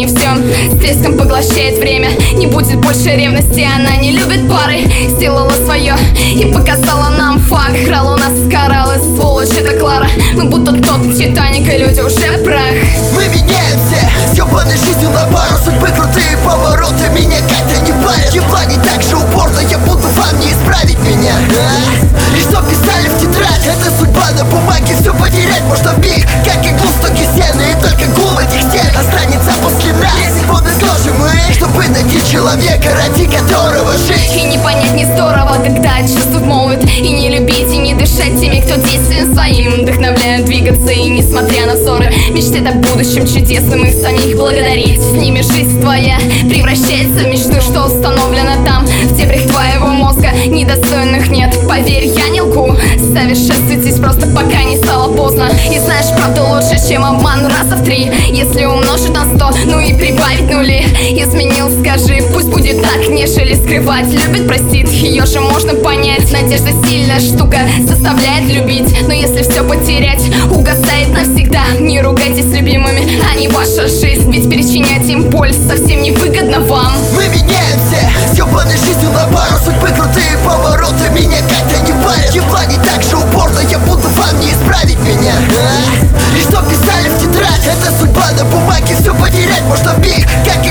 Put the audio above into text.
не все с треском поглощает время. Не будет больше ревности, она не любит пары. Сделала свое и показала нам факт. Крал у нас кораллы, сволочь, это Клара. Мы будто тот Титаник, и люди уже прах. Мы меняемся, съебанной жизнью на пару. Судьбы крутые повороты меня как-то не парят. Едва не так же упорно, я буду вам не исправить меня. И что писали в тетрадь, это судьба на бумаге. Все потерять можно в миг, как иглу в стоге сена. И только гул этих стен останется после нас. Если вот изложим мы, чтобы найти человека, ради которого жить. И не понять не здорово, когда чувства молвят. И не любить, и не дышать теми, кто действием своим вдохновляют двигаться. И несмотря на ссоры, мечтать о будущем чудесном, их самих благодарить. С ними жизнь твоя превращается в мечту, что установлена там, в дебрях твоего мозга. Недостойных нет, поверь, я не лгу. Совершенствуйтесь просто пока не стало поздно. И знаешь, правда лучше, чем обман раза в 3. Если умножить на 100, ну и прибавить нули. Изменил, скажи, пусть будет так, нежели скрывать. Любит, простит, ее же можно понять. Надежда сильная штука, заставляет любить. Но если все потерять, угасает навсегда. Не ругайтесь с любимыми, они ваша жизнь. Ведь причинять им боль совсем невыгодно вам. Мы меняемся, съебанной жизнью на пару. Судьбы крутые повороты меня как-то не парят. Едва не так же упорно, я буду вам не исправить меня. И что писали в тетрадь, это судьба на бумаге. Все потерять можно в миг, как